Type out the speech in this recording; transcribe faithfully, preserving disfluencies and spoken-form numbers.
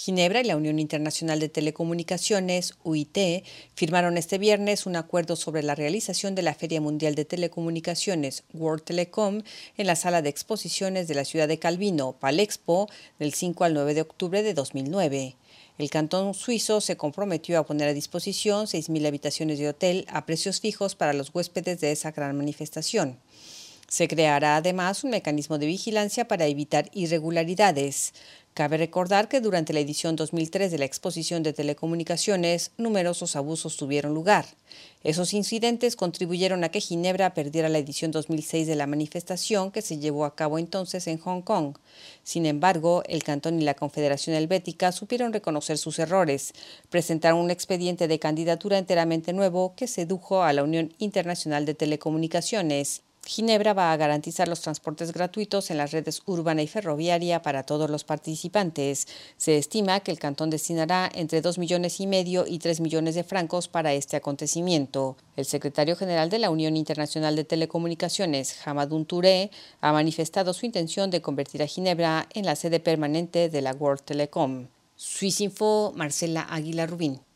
Ginebra y la Unión Internacional de Telecomunicaciones, U I T, firmaron este viernes un acuerdo sobre la realización de la Feria Mundial de Telecomunicaciones, World Telecom, en la sala de exposiciones de la ciudad de Calvino, Palexpo, del cinco al nueve de octubre de dos mil nueve. El cantón suizo se comprometió a poner a disposición seis mil habitaciones de hotel a precios fijos para los huéspedes de esa gran manifestación. Se creará además un mecanismo de vigilancia para evitar irregularidades. Cabe recordar que durante la edición dos mil tres de la Exposición de Telecomunicaciones, numerosos abusos tuvieron lugar. Esos incidentes contribuyeron a que Ginebra perdiera la edición dos mil seis de la manifestación que se llevó a cabo entonces en Hong Kong. Sin embargo, el Cantón y la Confederación Helvética supieron reconocer sus errores. Presentaron un expediente de candidatura enteramente nuevo que sedujo a la Unión Internacional de Telecomunicaciones. Ginebra va a garantizar los transportes gratuitos en las redes urbana y ferroviaria para todos los participantes. Se estima que el cantón destinará entre dos millones y medio y tres millones de francos para este acontecimiento. El secretario general de la Unión Internacional de Telecomunicaciones, Hamadoun Touré, ha manifestado su intención de convertir a Ginebra en la sede permanente de la World Telecom. Swissinfo, Marcela Águila Rubín.